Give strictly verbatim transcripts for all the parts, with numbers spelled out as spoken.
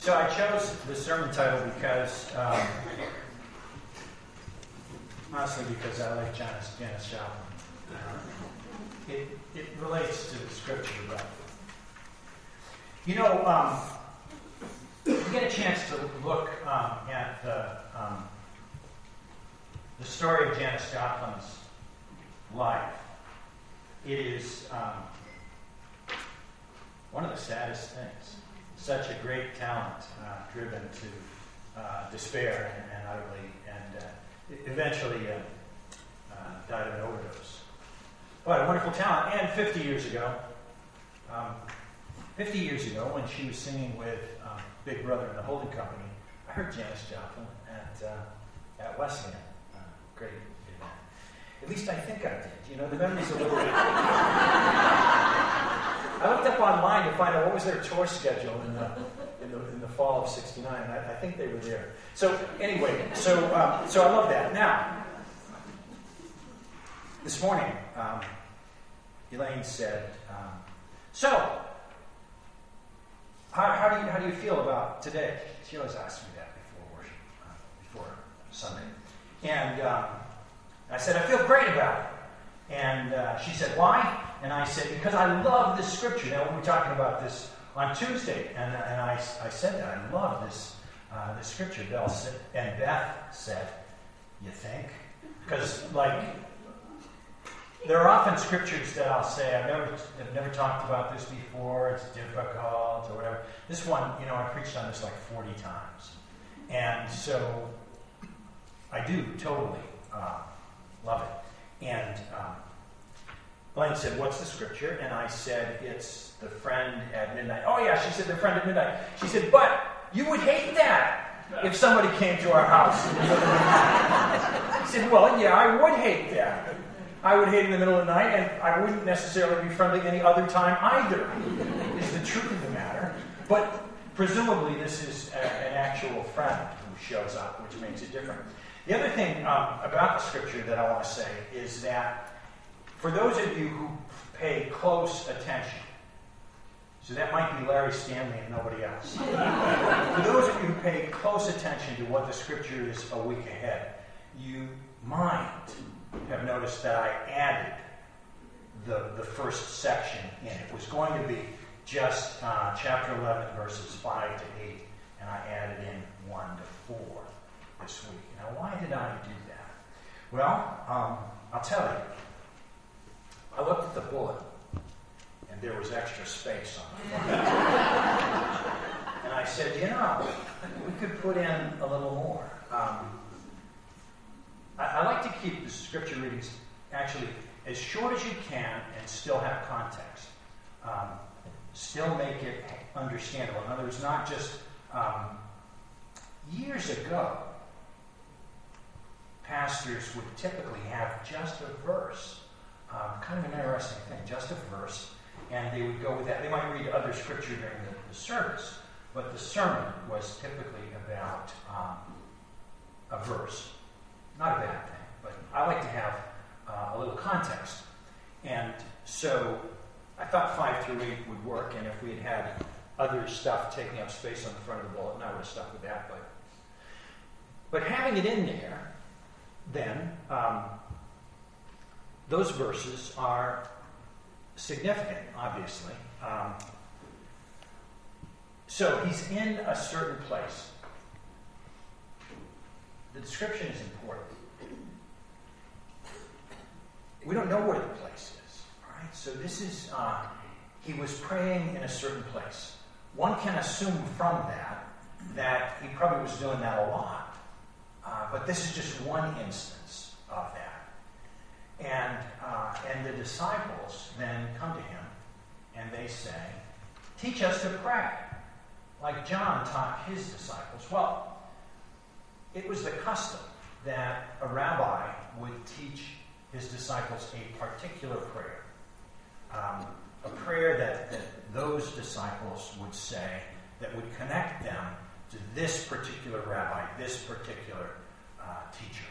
So I chose the sermon title because, um, mostly because I like Janis, Janis Joplin. Uh, it, it relates to the scripture, but you know, um, you get a chance to look um, at the, um, the story of Janis Joplin's life. It is um, one of the saddest things. Such a great talent, uh, driven to uh, despair and, and utterly, and uh, eventually uh, uh, died of an overdose. What a wonderful talent! And fifty years ago, um, fifty years ago, when she was singing with um, Big Brother and the Holding Company, I heard Janis Joplin at uh, at Wesleyan. Uh, great event. At least I think I did. You know, the memory's a little. I looked up online to find out what was their tour schedule in the in the, in the fall of sixty-nine. I, I think they were there. So anyway, so um, so I love that. Now, this morning, um, Elaine said, um, "So, how, how do you how do you feel about today?" She always asks me that before worship, uh, before Sunday, and um, I said, "I feel great about it." And uh, she said, "Why?" And I said, "Because I love this scripture." Now, we were talking about this on Tuesday, and, and I, I said that I love this uh, this scripture. Bell said, and Beth said, "You think?" Because, like, there are often scriptures that I'll say, I've never, I've never talked about this before, it's difficult, or whatever. This one, you know, I preached on this like forty times. And so, I do totally uh, love it. And um, Elaine said, "What's the scripture?" And I said, "It's the friend at midnight." "Oh yeah," she said, "the friend at midnight." She said, "But you would hate that if somebody came to our house." I said, "Well, yeah, I would hate that. I would hate in the middle of the night, and I wouldn't necessarily be friendly any other time either, is the truth of the matter. But presumably this is a, an actual friend who shows up, which makes it different." The other thing um, about the scripture that I want to say is that for those of you who pay close attention, so that might be Larry Stanley and nobody else. For those of you who pay close attention to what the scripture is a week ahead, you might have noticed that I added the, the first section in. It was going to be just uh, chapter eleven, verses five to eight, and I added in one to four this week. Now, why did I do that? Well, um, I'll tell you. I looked at the bullet, and there was extra space on the front. And I said, you know, we could put in a little more. Um, I, I like to keep the scripture readings actually as short as you can and still have context. Um, still make it understandable. In other words, not just um, years ago, pastors would typically have just a verse. Um, kind of an interesting thing, just a verse, and they would go with that. They might read other scripture during the, the service, but the sermon was typically about um, a verse. Not a bad thing, but I like to have uh, a little context. And so I thought five through eight would work, and if we had had other stuff taking up space on the front of the bulletin, I would have stuck with that. But, but having it in there, then, um, those verses are significant, obviously. Um, so he's in a certain place. The description is important. We don't know where the place is. All right? So this is, uh, he was praying in a certain place. One can assume from that that he probably was doing that a lot. Uh, but this is just one instance of that. And uh, and the disciples then come to him and they say, "Teach us to pray, like John taught his disciples." Well, it was the custom that a rabbi would teach his disciples a particular prayer. Um, a prayer that, that those disciples would say that would connect them to this particular rabbi, this particular uh, teacher.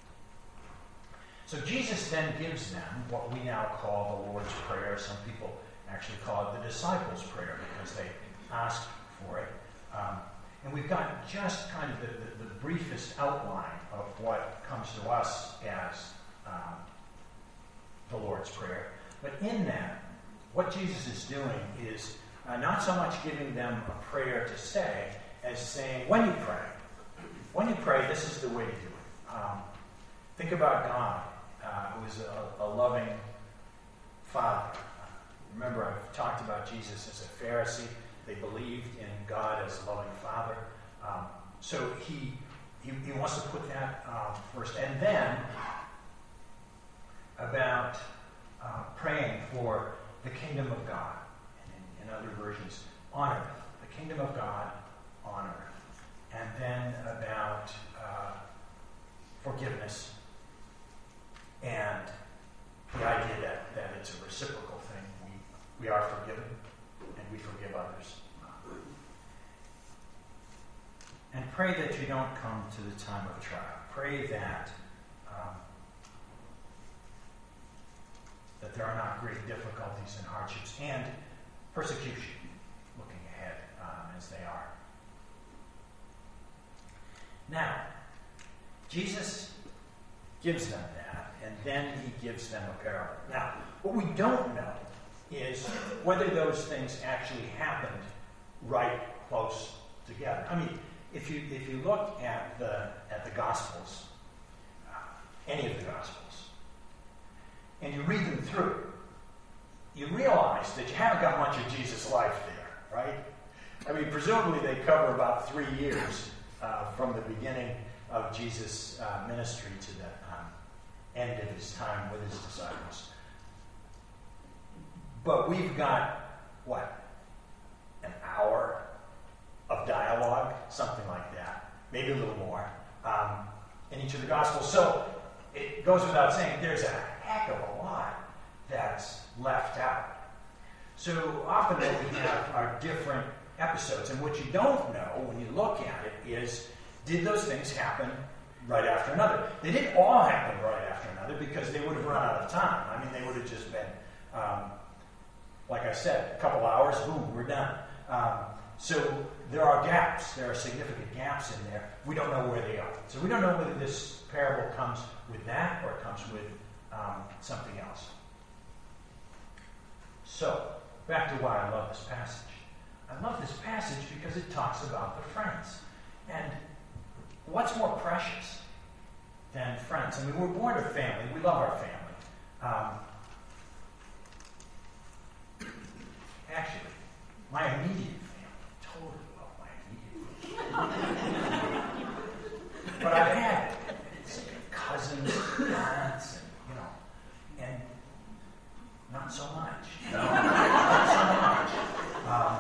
So Jesus then gives them what we now call the Lord's Prayer. Some people actually call it the disciples' prayer because they asked for it. Um, and we've got just kind of the, the, the briefest outline of what comes to us as um, the Lord's Prayer. But in that, what Jesus is doing is uh, not so much giving them a prayer to say as saying, when you pray, when you pray, this is the way to do it. Um, think about God, uh, who is a, a loving Father. Remember, I've talked about Jesus as a Pharisee. They believed in God as a loving Father. Um, so he, he he wants to put that uh, first. And then about uh, praying for the kingdom of God. And in, in other versions, on earth. The kingdom of God on earth. And then about uh, forgiveness and the idea that, that it's a reciprocal thing. We, we are forgiven and we forgive others. And pray that you don't come to the time of trial. Pray that um, that there are not great difficulties and hardships and persecution looking ahead um, as they are. Now, Jesus gives them that, and then he gives them a parable. Now, what we don't know is whether those things actually happened right close together. I mean, if you if you look at the at the Gospels, uh, any of the Gospels, and you read them through, you realize that you haven't got much of Jesus' life there, right? I mean, presumably they cover about three years uh, from the beginning of Jesus' uh, ministry to the um, end of his time with his disciples. But we've got, what, an hour of dialogue, something like that, maybe a little more, um, in each of the Gospels. So it goes without saying, there's a heck of a lot that's left out. So often what we have are different episodes, and what you don't know when you look at it is, did those things happen right after another? They didn't all happen right after another because they would have run out of time. I mean, they would have just been, um, like I said, a couple hours, boom, we're done. Um, so there are gaps. There are significant gaps in there. We don't know where they are. So we don't know whether this parable comes with that or it comes with um, something else. So, back to why I love this passage. I love this passage because it talks about the friends. And what's more precious than friends? I mean, we're born of family. We love our family. Um, actually, my immediate family, totally love my immediate family. But I've had cousins, aunts, and, you know, and not so much. No, not so much. Um,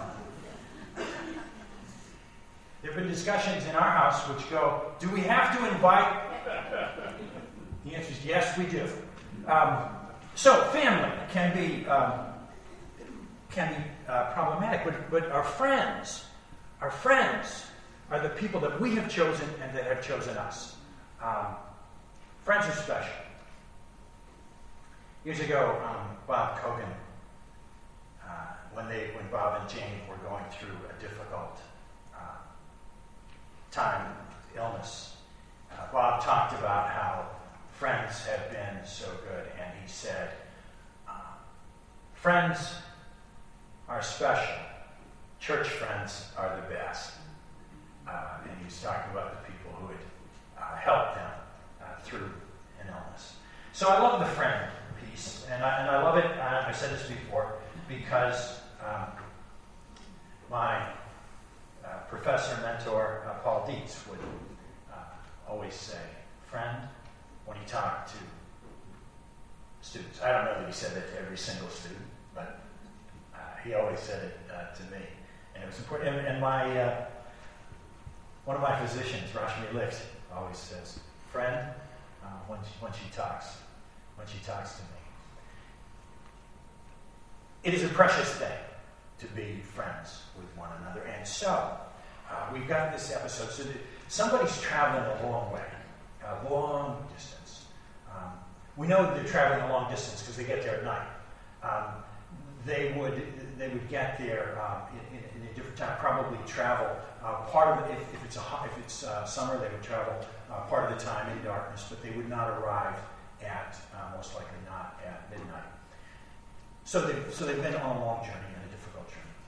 There have been discussions in our house which go, do we have to invite? The answer is yes, we do. Um, so family can be um, can be uh, problematic, but, but our friends, our friends are the people that we have chosen and that have chosen us. Um, friends are special. Years ago, um, Bob Kogan, uh, when they when Bob and Jane were going through a difficult time, illness. Uh, Bob talked about how friends have been so good, and he said, uh, friends are special. Church friends are the best. Uh, and he was talking about the people who had uh, helped them uh, through an illness. So I love the friend piece, and I, and I love it, uh, I said this before, because um, my Uh, professor, mentor, uh, Paul Dietz would uh, always say, friend, when he talked to students. I don't know that he said it to every single student, but uh, he always said it uh, to me. And it was important. And, and my uh, one of my physicians, Rashmi Licht, always says, friend, uh, when, she, when she talks, when she talks to me. It is a precious thing to be friends with one another. And so, uh, we've got this episode. So that somebody's traveling a long way, a long distance. Um, we know that they're traveling a long distance because they get there at night. Um, they would they would get there um, in, in, in a different time. Probably travel uh, part of it. If, if it's a hot, if it's uh, summer, they would travel uh, part of the time in darkness, but they would not arrive at uh, most likely not at midnight. So they so they've been on a long journey and a difficult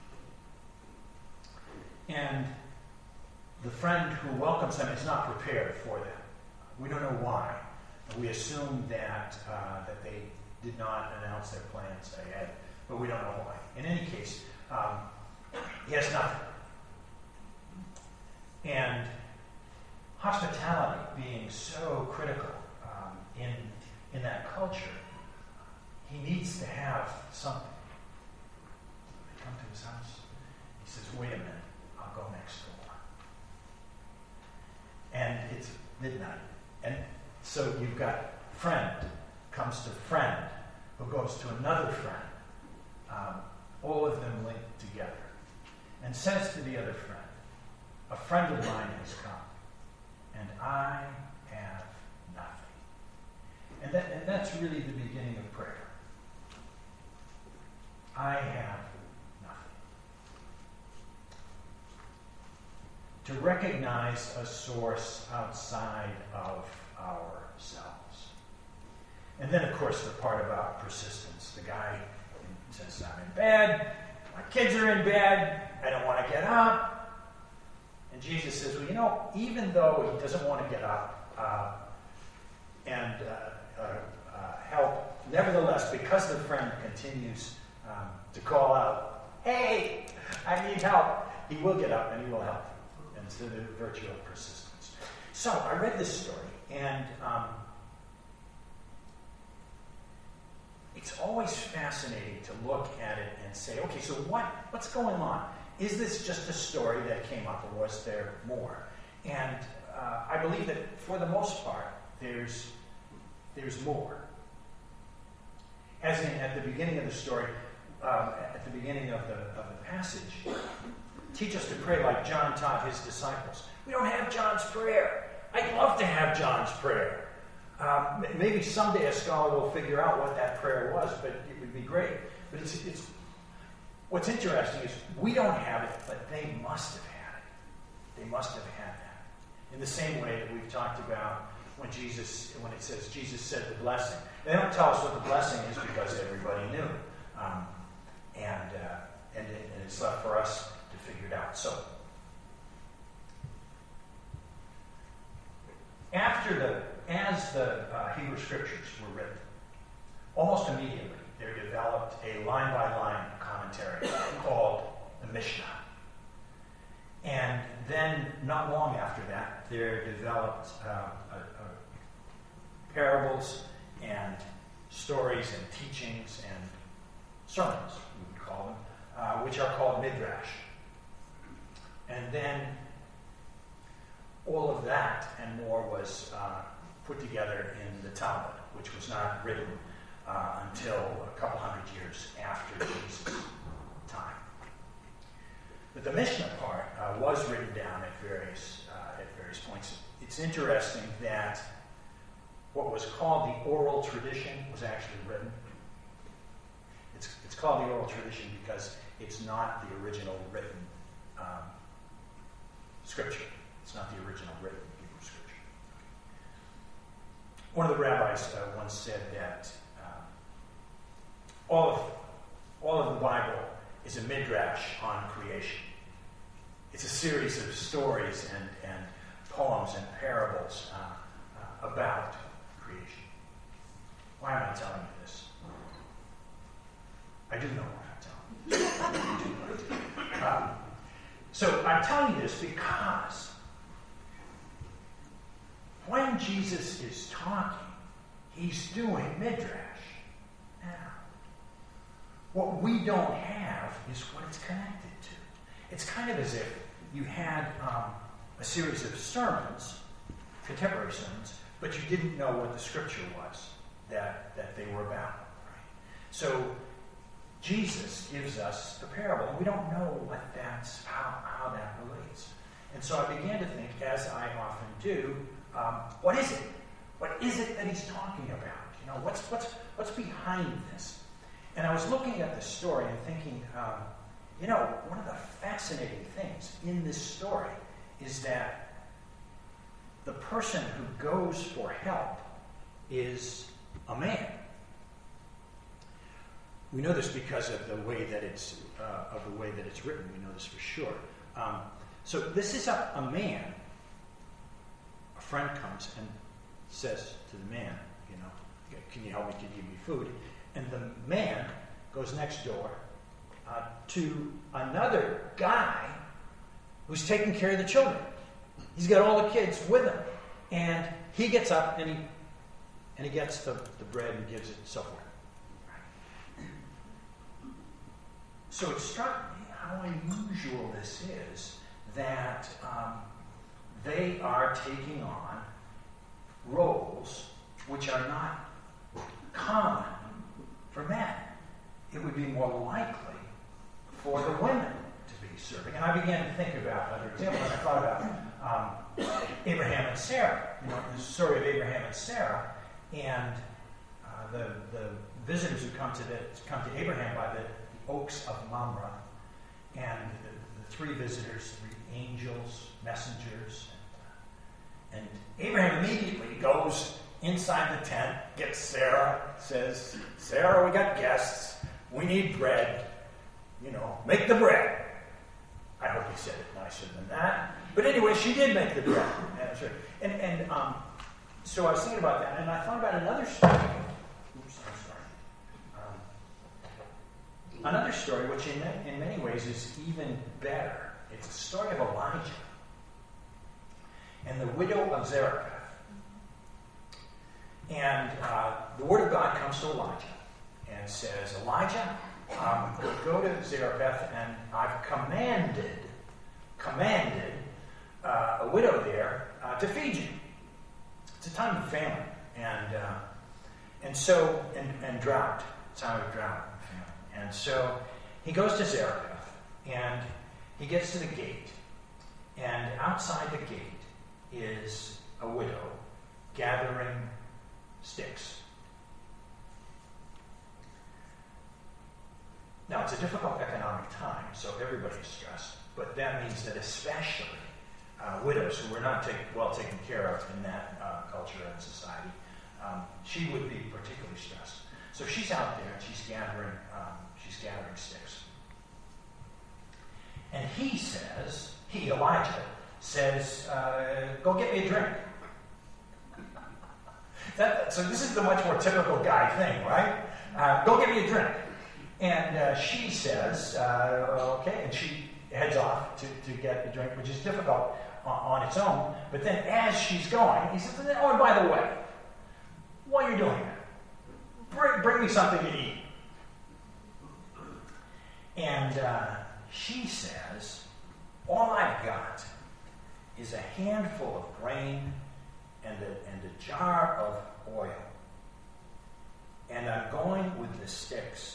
journey. And the friend who welcomes them is not prepared for them. We don't know why. We assume that uh, that they did not announce their plans ahead, but we don't know why. In any case, um, he has nothing. And hospitality being so critical um, in in that culture, he needs to have something. They come to his house. He says, "Wait a minute, I'll go next door." And it's midnight, and so you've got friend comes to friend, who goes to another friend, um, all of them linked together, and says to the other friend, "A friend of mine has come, and I have nothing." And, that, and that's really the beginning of prayer. I have nothing. To recognize a source outside of ourselves. And then, of course, the part about persistence. The guy says, "I'm in bed, my kids are in bed, I don't want to get up." And Jesus says, well, you know, even though he doesn't want to get up uh, and uh, uh, uh, help, nevertheless, because the friend continues um, to call out, "Hey, I need help," he will get up and he will help. And it's the virtue of persistence. So I read this story, and um, it's always fascinating to look at it and say, okay, so what, what's going on? Is this just a story that came up, or was there more? And uh, I believe that for the most part, there's there's more. As in, at the beginning of the story, um, at the beginning of the of the passage, teach us to pray like John taught his disciples. We don't have John's prayer. I'd love to have John's prayer. Um, maybe someday a scholar will figure out what that prayer was, but it would be great. But it's, it's what's interesting is we don't have it, but they must have had it. They must have had that. In the same way that we've talked about when Jesus, when it says Jesus said the blessing. They don't tell us what the blessing is because everybody knew, um, and uh, and, it, and it's left for us to figure it out. So after the as the uh, Hebrew Scriptures were written, almost immediately there developed a line-by-line commentary called the Mishnah. And then, not long after that, there developed uh, a, a parables and stories and teachings and sermons, we would call them, uh, which are called midrash. And then all of that and more was uh, put together in the Talmud, which was not written uh, until a couple hundred years after Jesus' time. But the Mishnah part uh, was written down at various uh, at various points. It's interesting that what was called the oral tradition was actually written. It's it's called the oral tradition because it's not the original written um, scripture. It's not the original written Hebrew scripture. One of the rabbis uh, once said that um, all of all of the Bible is a midrash on creation. It's a series of stories and, and poems and parables uh, uh, about creation. Why am I telling you this? I do know why I'm telling you. I do know I do. Um, so I'm telling you this because when Jesus is talking, he's doing midrash. Now, what we don't have is what it's connected to. It's kind of as if you had um, a series of sermons, contemporary sermons, but you didn't know what the scripture was that, that they were about. Right? So Jesus gives us the parable, and we don't know what that's how, how that relates. And so I began to think, as I often do, um, what is it? What is it that he's talking about? You know, what's what's what's behind this? And I was looking at the story and thinking, um, you know, one of the fascinating things in this story is that the person who goes for help is a man. We know this because of the way that it's uh, of the way that it's written. We know this for sure. Um, so this is a, a man. A friend comes and says to the man, you know, can you help me? Can you give me food? And the man goes next door uh, to another guy who's taking care of the children. He's got all the kids with him, and he gets up and he and he gets the, the bread and gives it and so forth. So it struck me how unusual this is that um, they are taking on roles which are not common for men. It would be more likely for the women to be serving. And I began to think about other examples. I thought about um, Abraham and Sarah. You know, the story of Abraham and Sarah, and uh, the the visitors who come to the come to Abraham by the oaks of Mamre, and the, the three visitors, three angels, messengers, and, uh, and Abraham immediately goes inside the tent, gets Sarah, says, Sarah, we got guests, we need bread, you know, make the bread. I hope he said it nicer than that. But anyway, she did make the bread. And, and um, so I was thinking about that, and I thought about another story. Oops, I'm sorry. Um, another story, which in, in many ways is even better. It's the story of Elijah and the widow of Zarephath. And uh, the word of God comes to Elijah and says, Elijah, um, go to Zarephath, and I've commanded, commanded uh, a widow there uh, to feed you. It's a time of famine, and uh, and so and, and drought. Time of drought and famine. And so he goes to Zarephath, and he gets to the gate, and outside the gate is a widow gathering sticks. Now, it's a difficult economic time, so everybody's stressed, but that means that especially uh, widows who were not take, well taken care of in that uh, culture and society, um, she would be particularly stressed. So she's out there and she's gathering, um, she's gathering sticks. And he says, he, Elijah, says, uh, go get me a drink. That, so this is the much more typical guy thing, right? Uh, go get me a drink. And uh, she says, uh, okay, and she heads off to, to get a drink, which is difficult on, on its own. But then as she's going, he says, oh, and by the way, while you're doing that, bring, bring me something to eat. And uh, she says, all I've got is a handful of grain and a, and a jar of oil. And I'm going with the sticks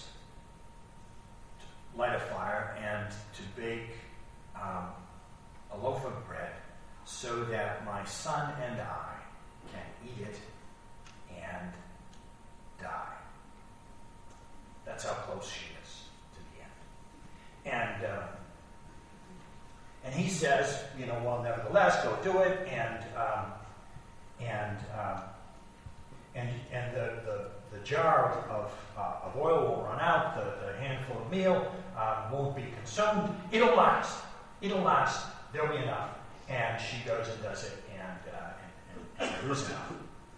to light a fire and to bake um, a loaf of bread so that my son and I can eat it and die. That's how close she is to the end. And uh, and he says, you know, well, nevertheless, go do it, and um, and um, and and the, the, the jar of, uh, of oil won't run out, the, the handful of meal uh, won't be consumed. It'll last. It'll last. There'll be enough. And she goes and does it, and, uh, and, and, and there's enough.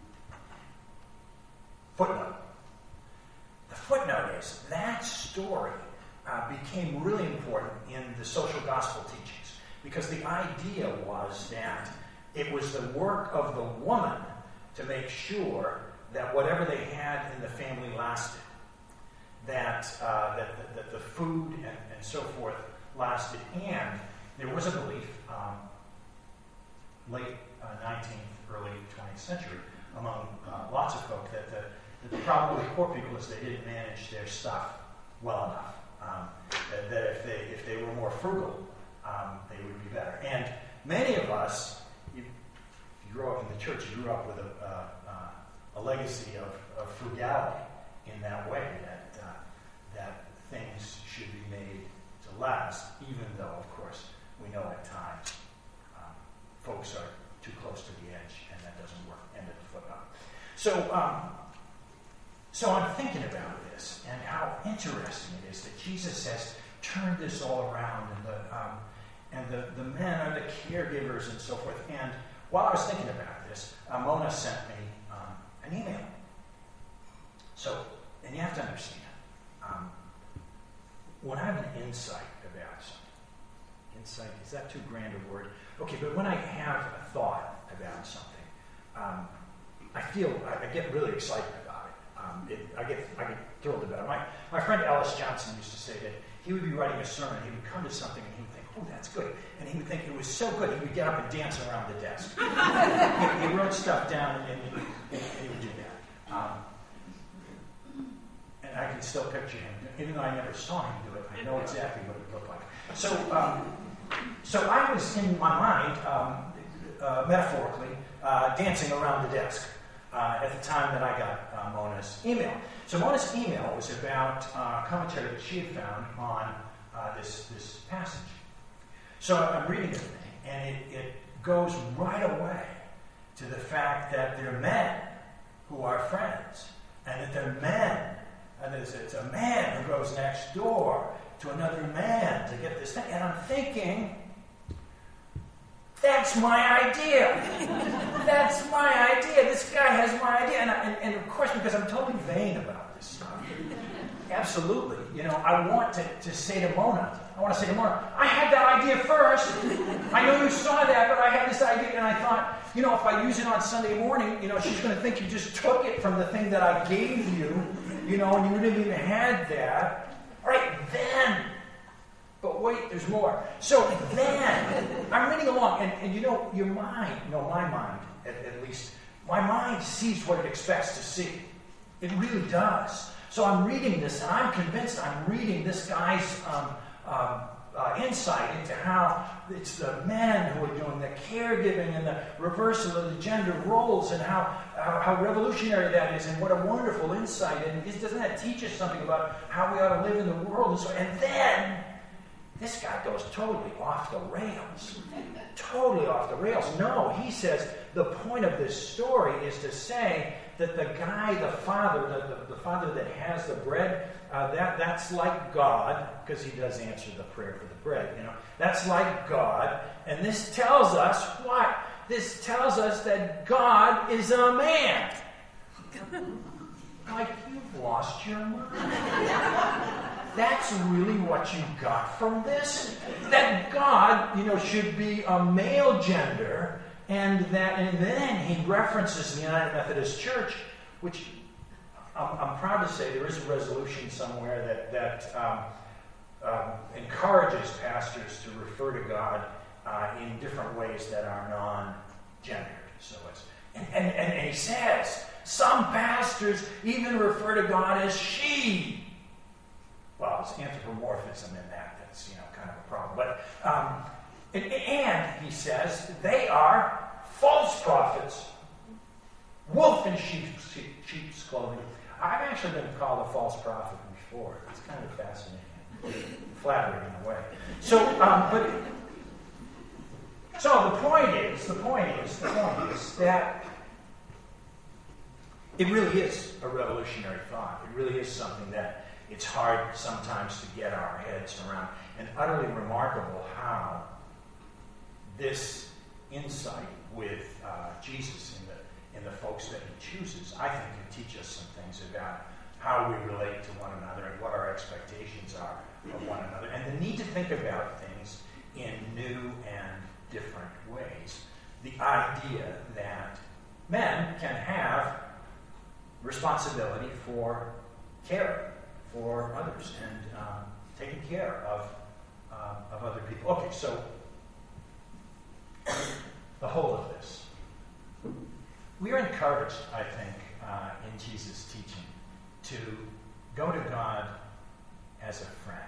Footnote. The footnote is that story uh, became really important in the social gospel teachings, because the idea was that it was the work of the woman to make sure that whatever they had in the family lasted, that uh, that, that, that the food and, and so forth lasted. And there was a belief, um, late uh, nineteenth, early twentieth century, among uh, lots of folk, that the, that the problem with poor people is they didn't manage their stuff well enough. Um, that, that if they if they were more frugal, um, they would be better. And many of us, you, if you grew up in the church, you grew up with a, uh, uh, a legacy of, of frugality in that way. That uh, that things should be made to last, even though, of course, we know at times um, folks are too close to the edge, and that doesn't work. End of the footnote. So, um, so I'm thinking about this and how interesting it is that Jesus has turned this all around, and the um, and the, the men are the caregivers and so forth. And while I was thinking about this, uh, Mona sent me um, an email. So, and you have to understand, um, when I have an insight about something, insight, is that too grand a word? Okay, but when I have a thought about something, um, I feel, I, I get really excited about it. Um, it I get I get thrilled about it. My, my friend Ellis Johnson used to say that he would be writing a sermon, he would come to something and he would think, oh, that's good. And he would think it was so good, he would get up and dance around the desk. he, he wrote stuff down and, and, and, and he would do that. Um, and I can still picture him. Even though I never saw him do it, I know exactly what it looked like. So, um, so I was in my mind, um, uh, metaphorically, uh, dancing around the desk uh, at the time that I got uh, Mona's email. So Mona's email was about uh, commentary that she had found on uh, this, this passage. So I'm reading the thing, and it, it goes right away to the fact that they're men who are friends, and that they're men, and it's, it's a man who goes next door to another man to get this thing. And I'm thinking, that's my idea. That's my idea. This guy has my idea. And, I, and, and of course, because I'm totally vain about this stuff. Absolutely. You know, I want to, to say to Mona, I want to say to Mona, I had that idea first. I know you saw that, but I had this idea, and I thought, you know, if I use it on Sunday morning, you know, she's going to think you just took it from the thing that I gave you, you know, and you didn't even had that. All right, then. But wait, there's more. So then, I'm reading along, and, and you know, your mind, you know, my mind, at, at least, my mind sees what it expects to see. It really does. So I'm reading this, and I'm convinced I'm reading this guy's um, um, uh, insight into how it's the men who are doing the caregiving and the reversal of the gender roles, and how, how, how revolutionary that is, and what a wonderful insight. And is, doesn't that teach us something about how we ought to live in the world? And, so, and then, this guy goes totally off the rails. Totally off the rails. No, he says the point of this story is to say that the guy, the father, the, the, the father that has the bread, uh, that that's like God, because he does answer the prayer for the bread, you know. That's like God. And this tells us what? This tells us that God is a man. Like, you've lost your mind. That's really what you got from this? That God, you know, should be a male gender, and that, and then he references the United Methodist Church, which I'm, I'm proud to say there is a resolution somewhere that that um, um, encourages pastors to refer to God uh, in different ways that are non-gendered. So it's and, and, and he says some pastors even refer to God as she. Well, there's anthropomorphism in that. That's, you know, kind of a problem. But, um, and, and, he says, they are false prophets. Wolf in sheep's, sheep's clothing. I've actually been called a false prophet before. It's kind of fascinating. Flattering in a way. So, um, but, so the point is, the point is, the point is that it really is a revolutionary thought. It really is something that it's hard sometimes to get our heads around, and utterly remarkable how this insight with uh, Jesus in the in the folks that he chooses, I think, can teach us some things about how we relate to one another and what our expectations are of one another, and the need to think about things in new and different ways. The idea that men can have responsibility for caring for others and um, taking care of uh, of other people. Okay, so the whole of this. We are encouraged, I think, uh, in Jesus' teaching to go to God as a friend.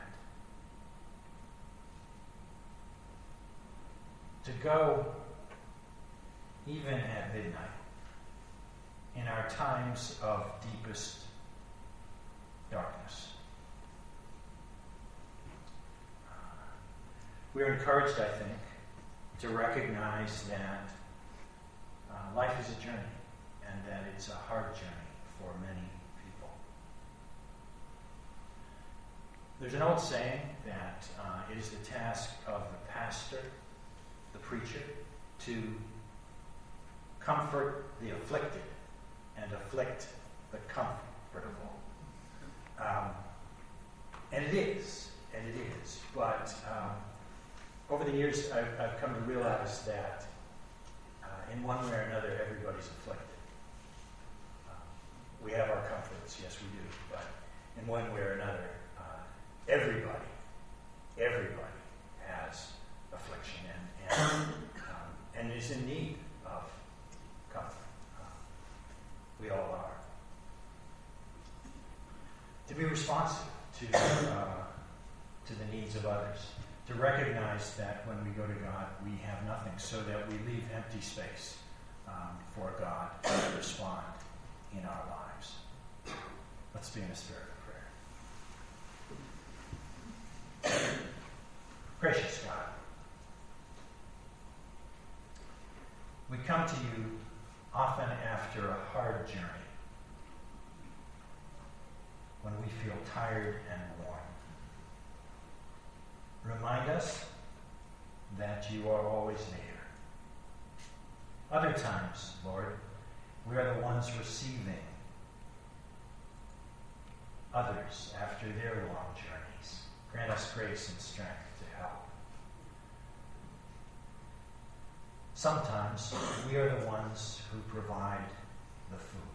To go even at midnight in our times of deepest darkness, we're encouraged, I think, to recognize that uh, life is a journey and that it's a hard journey for many people. There's an old saying that uh, it is the task of the pastor, the preacher, to comfort the afflicted and afflict the comfortable. Um, and it is, and it is. But um, over the years, I've, I've come to realize that uh, in one way or another, everybody's afflicted. Um, we have our comforts, yes we do, but in one way or another, uh, everybody, everybody has affliction and, and, um, and is in need of comfort. Uh, we all are. To be responsive to uh, to the needs of others, to recognize that when we go to God, we have nothing, so that we leave empty space um, for God to respond in our lives. Let's be in a spirit of prayer. Gracious God, we come to you often after a hard journey, when we feel tired and worn. Remind us that you are always near. Other times, Lord, we are the ones receiving others after their long journeys. Grant us grace and strength to help. Sometimes we are the ones who provide the food,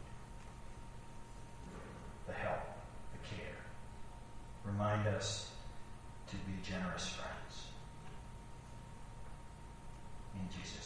the help, the care. Remind us to be generous friends. In Jesus'